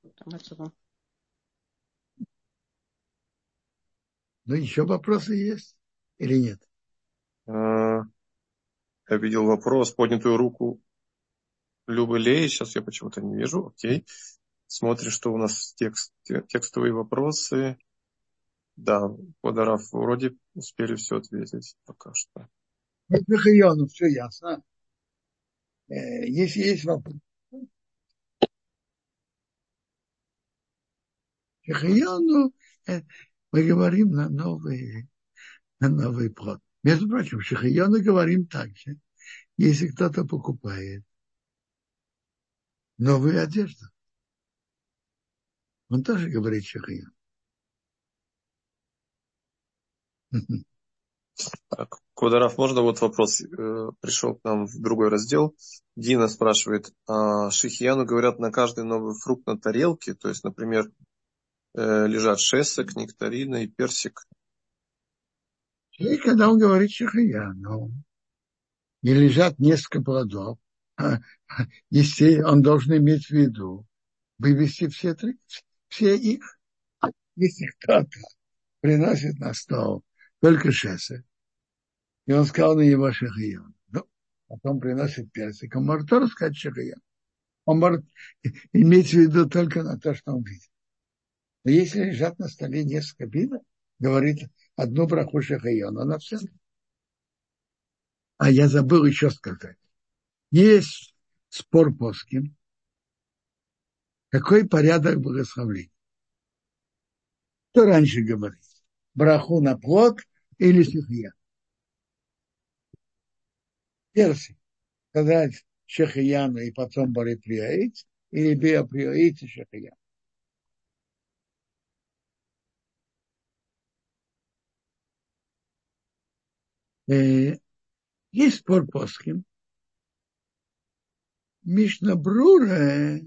S1: Ну, еще вопросы есть или нет?
S2: Я видел вопрос, поднятую руку Любы Леи. Сейчас я почему-то не вижу. Окей. Смотрим, что у нас текстовые вопросы. Да, Квадараф вроде успели все ответить пока что.
S1: Ну, все ясно. Если есть вопрос. Шахаяну, мы говорим на новый плод. Между прочим, Шахаяну говорим также, если кто-то покупает новую одежду. Он тоже говорит Шахаяну.
S2: Так, Квадараф, можно вот вопрос? Пришел к нам в другой раздел. Дина спрашивает, шихияну говорят на каждый новый фрукт на тарелке, то есть, например, лежат шесок, нектарина и персик.
S1: И когда он говорит Шахаяну, и лежат несколько плодов, если он должен иметь в виду вывести все их. Если кто-то приносит на стол только шесок, и он сказал на его Шахаяну, ну, потом приносит персик, он может тоже сказать Шахаяну. Он может иметь в виду только на то, что он видит. Но если лежат на столе несколько видов, говорит одну браху Шахаяну, она все. А я забыл еще сказать. Есть спор поским. Какой порядок благословления? Кто раньше говорит? Браху на плод или Шахия? Персик. Сказать Шахияну и потом Бари Приоит, или Биа Приоит и Шахияну. Есть спор поским. Мишна Брура,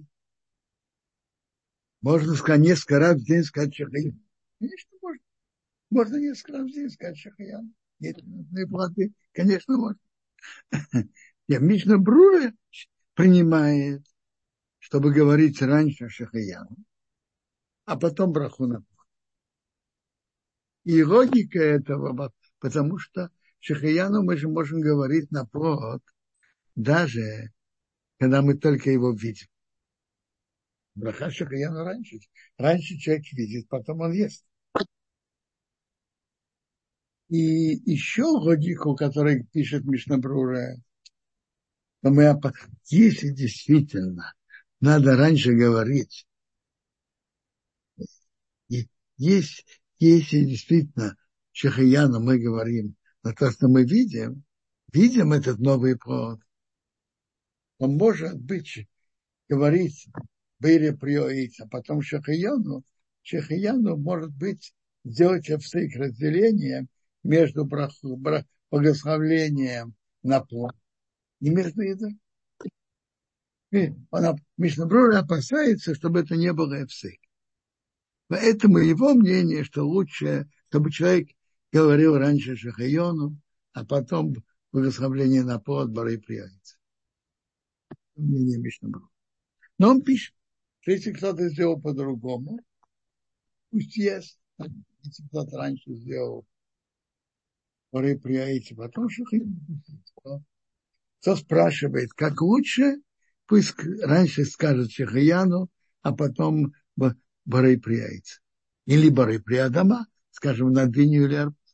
S1: можно сказать, несколько раз в день сказать Шахаяну. Конечно, можно. Можно несколько раз в день сказать Шахаяну. Нет минутные платы, конечно, можно. Мишна Брура принимает, чтобы говорить раньше Шахаяну, а потом браху на плод. И логика этого, потому что Шахаяну мы же можем говорить на плод, даже когда мы только его видим. Браха Шахаяну раньше. Раньше человек видит, потом он ест. И еще логику, которую пишет Мишнабрура, если действительно надо раньше говорить, если действительно Шахаяну мы говорим на то, что мы видим этот новый плод, то может быть говорить Бейре Приоит, а потом Шахаяну может быть сделать австрик разделение между благословлением на плод и между едой. Мишнабрура опасается, чтобы это не было австрик. Поэтому его мнение, что лучше, чтобы человек говорил раньше Шахаяну, а потом благословление на плод Бары Приоит. Мнение Мишнабрура. Но он пишет, что если кто-то сделал по-другому, пусть ест. Если кто-то раньше сделал Бары Приоит, потом Шахаяну. Кто спрашивает, как лучше, пусть раньше скажет Шахаяну, а потом Бары Приоит. Или Бары Приадама, скажем, на дыню или арбуз.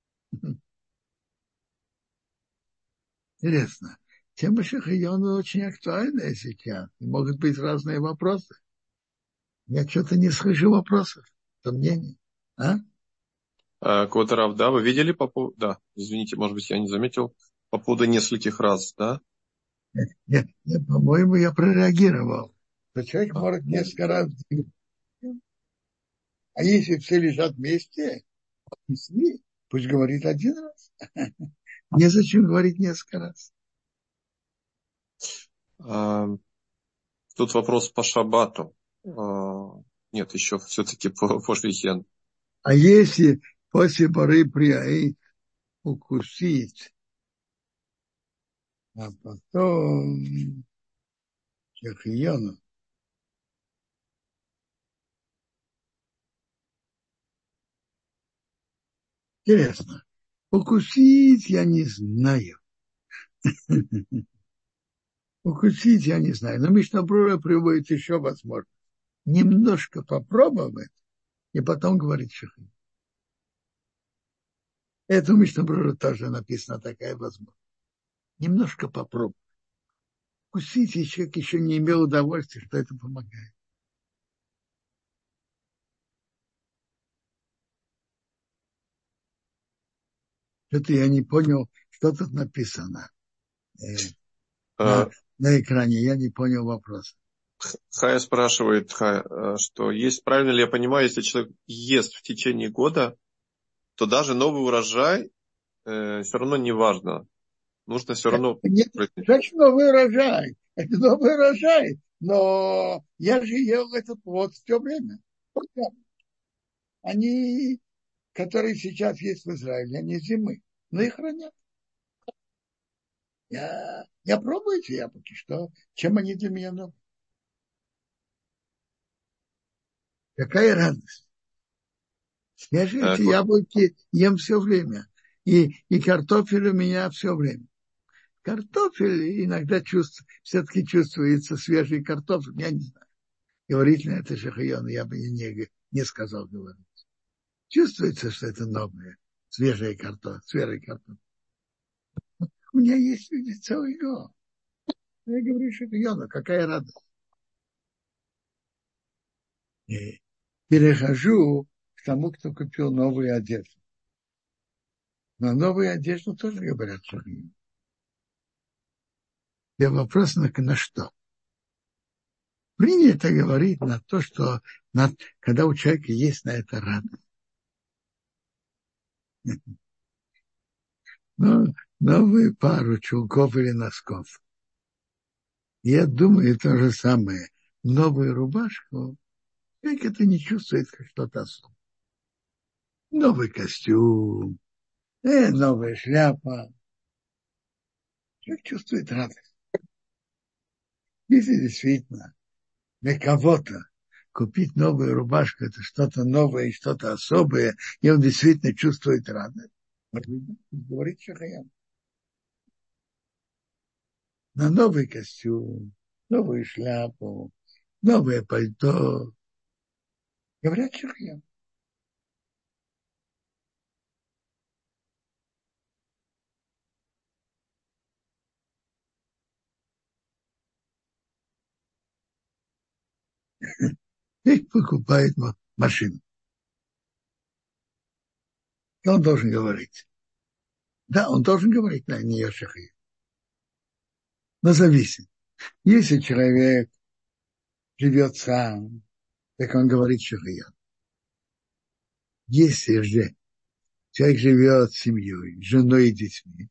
S1: Интересно. Тема Шахаяну очень актуальная сейчас. И могут быть разные вопросы. Я что-то не слышу вопросов, сомнений.
S2: Квадараф, да, вы видели по поводу... Да, извините, может быть, я не заметил. По поводу нескольких раз, да?
S1: Нет, по-моему, я прореагировал. Что человек может несколько раз. А если все лежат вместе, пусть говорит один раз. Незачем говорить несколько раз.
S2: Тут вопрос по шаббату. Нет, еще все-таки по Шлихен.
S1: А если после Бары Приоит укусить, а потом Шахаяну, Интересно. Укусить я не знаю. Укусить я не знаю. Но Мишна Брура приводит еще возможность. Немножко попробовать и потом говорить шахи. Это у Мишна Брура тоже написано такая возможность. Немножко попробовать. Укусить, и человек еще не имел удовольствия, что это помогает. Что-то я не понял, что тут написано
S2: А,
S1: на экране. Я не понял вопроса.
S2: Хая спрашивает, что есть, правильно ли я понимаю, если человек ест в течение года, то даже новый урожай все равно не важно. Нужно все равно...
S1: Нет, значит, новый урожай. Это новый урожай. Но я же ел этот плод все время. Они, которые сейчас есть в Израиле, они зимы. Но их хранят. Я пробую эти яблоки. Что? Чем они для меня новые? Какая радость. Я же эти яблоки ем все время. И картофель у меня все время. Картофель иногда все-таки чувствуется свежий картофель. Я не знаю. Говорить на это шахайон я бы не сказал говорить. Чувствуется, что это новое, свежий картофель. У меня есть люди целый год. Я говорю, шахайон, какая радость. И перехожу к тому, кто купил новую одежду. На новую одежду тоже говорят шахайон. И вопрос на что? Принято говорить на то, что когда у человека есть на это радость. Новую пару чулков или носков. Я думаю, то же самое. Новую рубашку, человек это не чувствует как что-то особое. Новый костюм, новая шляпа. Человек чувствует радость. Если действительно для кого-то купить новую рубашку, это что-то новое и что-то особое, и он действительно чувствует радость. Говорит Шахаян. На новый костюм, новую шляпу, новое пальто. Говорят Шахаян. И покупает машину. И он должен говорить. Да, он должен говорить на нее Шахаян. Но зависит. Если человек живет сам, так он говорит Шахаян. Если же человек живет с семьей, с женой и детьми,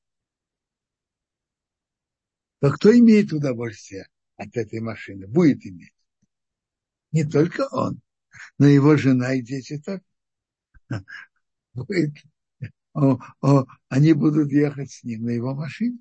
S1: то кто имеет удовольствие от этой машины? Будет иметь. Не только он, но и его жена и дети тоже. Будет. Они будут ехать с ним на его машине.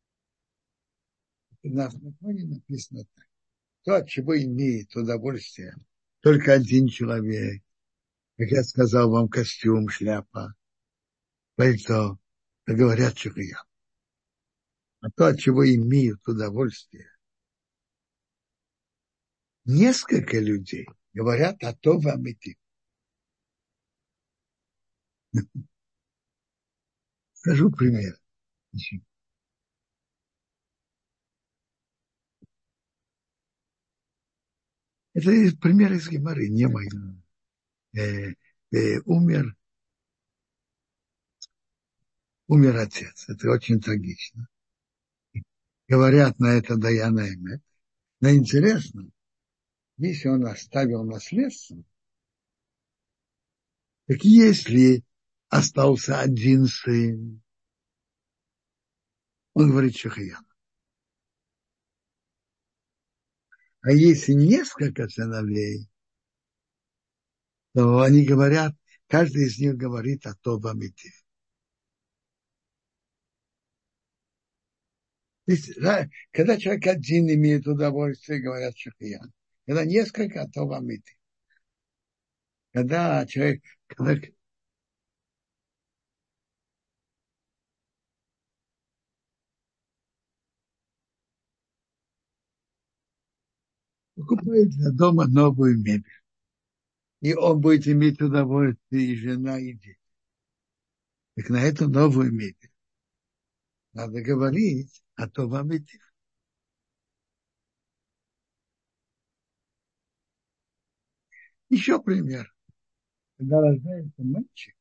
S1: На законе написано так. То, от чего имеет удовольствие только один человек. Как я сказал вам, костюм, шляпа, пальто. Это говорят Шахаян. А то, от чего имеют удовольствие несколько людей, говорят о том вам идти. Скажу пример. Это пример из Гемары, не мой. Умер отец. Это очень трагично. Говорят на это Даяна Эмет. Но интересно, если он оставил наследство, так если остался один сын, он говорит Шахаян. А если несколько сыновей, то они говорят, каждый из них говорит о том идти. То есть, когда человек один имеет удовольствие, говорят Шахаян. Когда несколько, то вам идти. Когда человек, покупает для дома новую мебель. И он будет иметь удовольствие, и жена, и дети. Так на эту новую мебель надо говорить, а то вам идти. Еще пример. Когда рождается мальчик,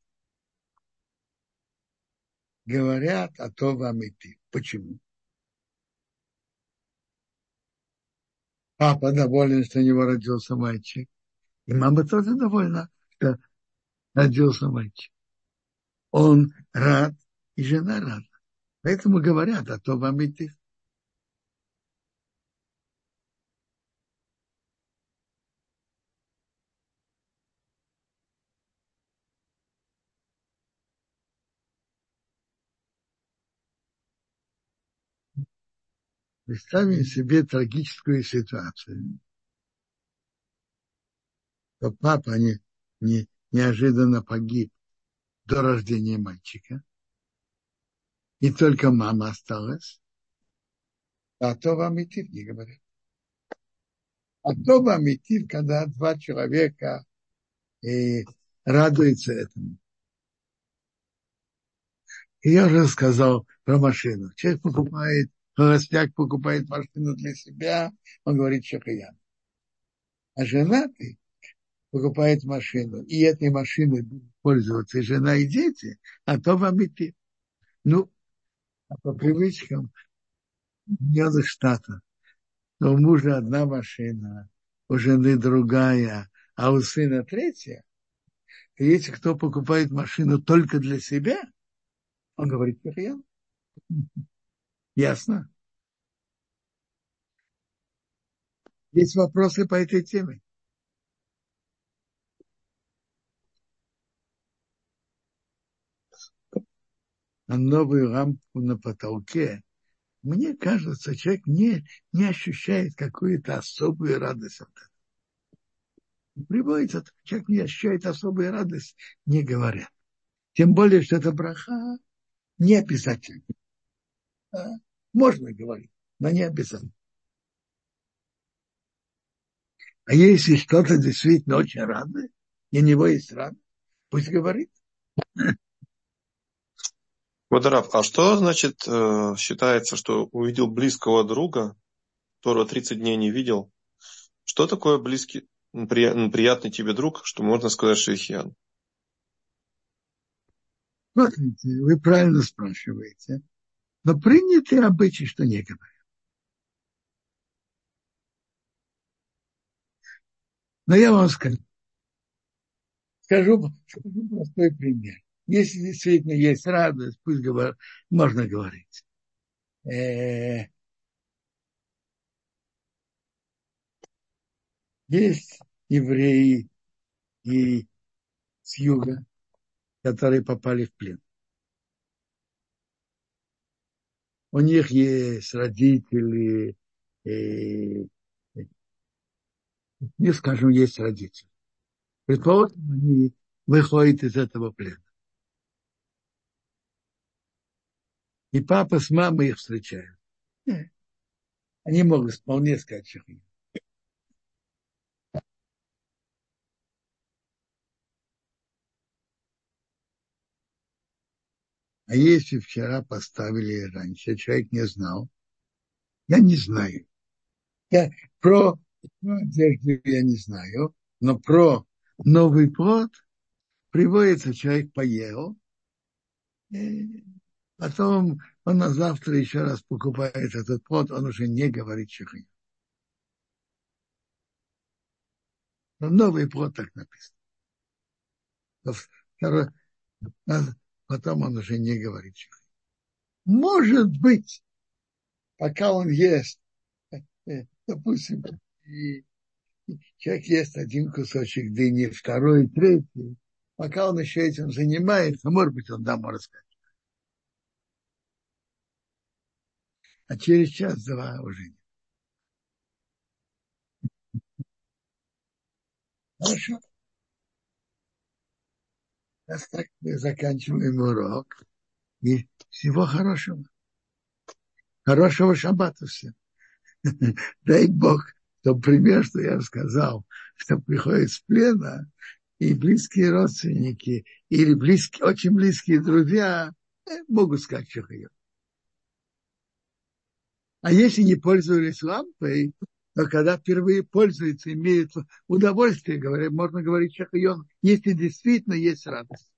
S1: говорят, а то вам идти. Почему? Папа доволен, что у него родился мальчик. И мама тоже довольна, что родился мальчик. Он рад, и жена рада. Поэтому говорят, а то вам идти. Представим себе трагическую ситуацию. Что папа неожиданно погиб до рождения мальчика. И только мама осталась. А то вам идти, не говорят. А то вам идти, когда два человека радуются этому. И я уже сказал про машину. Человек покупает, холостяк покупает машину для себя, он говорит шахаян. А женатый покупает машину, и этой машиной будут пользоваться и жена, и дети, а то вам идти. Ну, а по привычкам Соединенных Штатов. Но у мужа одна машина, у жены другая, а у сына третья. И если кто покупает машину только для себя, он говорит шахаян. Ясно? Есть вопросы по этой теме? А новую лампу на потолке, мне кажется, человек не ощущает какую-то особую радость от этого. Приводится, человек не ощущает особую радость, не говоря. Тем более, что это браха не обязательно. Можно говорить, но не обязательно. А если что-то действительно очень радует, и у него есть радость, пусть говорит.
S2: Вот, Рав, а что значит считается, что увидел близкого друга, которого 30 дней не видел? Что такое близкий, приятный тебе друг, что можно сказать шейхиян?
S1: Смотрите, вы правильно спрашиваете. Но принятый обычай, что не говорят. Но я вам скажу простой пример. Если действительно есть радость, пусть можно говорить. Есть евреи и с юга, которые попали в плен. У них есть родители, не скажем, есть родители. Предположим, они выходят из этого плена. И папа с мамой их встречают. Они могут вполне сказать шахи. А если вчера поставили раньше, человек не знал, я не знаю. Про одежду я не знаю, но про новый плод приводится, человек поел, потом он на завтра еще раз покупает этот плод, он уже не говорит шахи. Но новый плод так написано. Потом он уже не говорит шахи. Может быть, пока он ест, допустим, и человек ест один кусочек дыни, второй, третий, пока он еще этим занимается, может быть, он может сказать. А через час-два уже нет. Хорошо. Раз так мы заканчиваем урок. И всего хорошего. Хорошего шаббата всем. Дай Бог тот пример, что я сказал, что приходит с плена, и близкие родственники, или близкие, очень близкие друзья могут сказать шахайон. А если не пользовались лампой, то когда впервые пользуются, имеют удовольствие, говорят, можно говорить шахайон, если действительно есть радость.